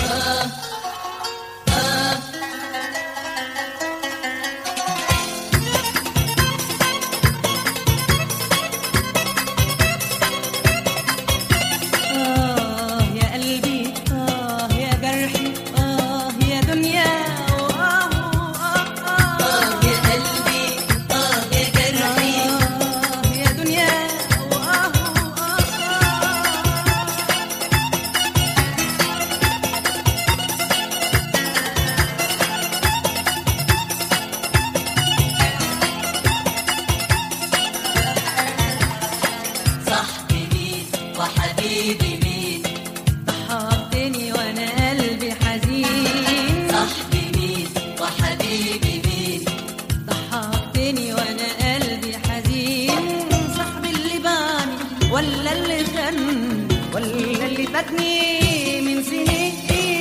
ولا اللي خان ولا اللي فاتني من سنين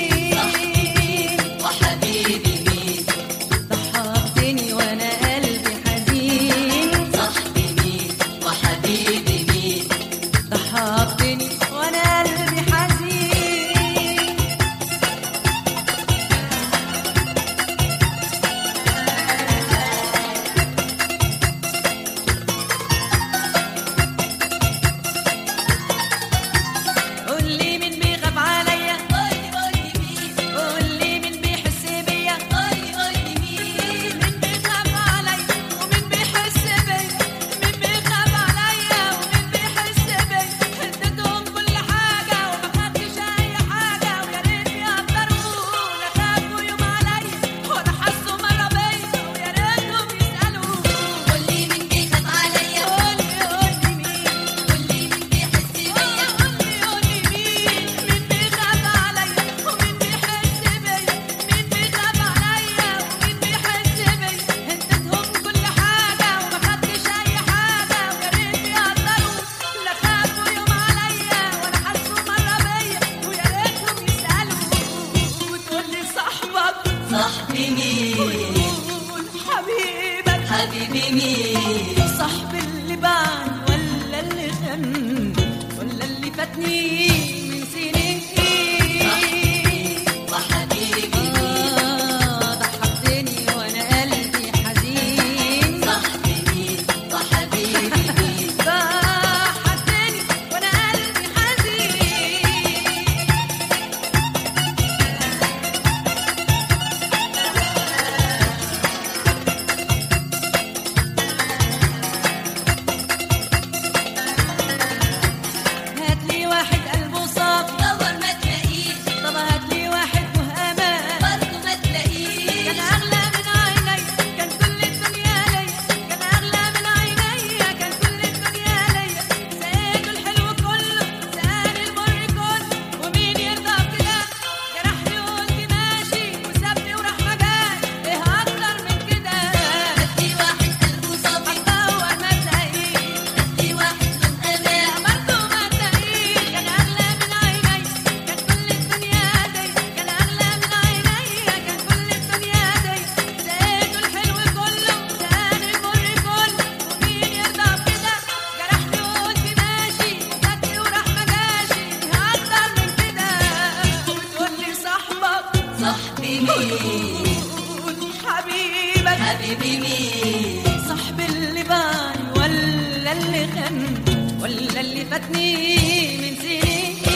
وحبيبي مين ضحكتني وانا قلبي حزين صاحبي مين وحبيبي مين ضحكتني وانا قلبي حزين صاحبي مين حبيبك حبيبي مين صاحب اللي باعني ولا اللي خان ولا اللي فاتني من سنين وحبيبي ضحكتني وانا قلبي حزين صاحبي مين وحبيبي مين ضحكتني وانا قلبي حزين هاتلي واحد قلبه صافي دور ما تلاقيه طب هاتلي واحد له امان برضه ما تلاقيه كان اغلى من عيني كان كل الدنيا ليا كان اغلى من عيني كان كل الدنيا ليا سقيته الحلو كله سقاني المر كله ومين يرضى بكده جرحني وقلت ماشي وسابني وراح مجال ايه اكتر من كده هاتلي واحد قلبه صافي هتدور ما تلاقيه هاتلي واحد له امان برضه ما تلاقيه كان اغلى من عيني كان كل الدنيا ليا كان اغلى من عيني كان كل الدنيا ليا سقيته الحلو كله سقاني المر كله ومين يرضى بكده جرحني وقلت ماشي وفاتني وراح مجاشي اكتر من كده وتقول لي صاحبك صاحبي مين قول حبيبك حبيبي مين صاحب اللي باعني ولا اللي خان ولا اللي فاتني من سنين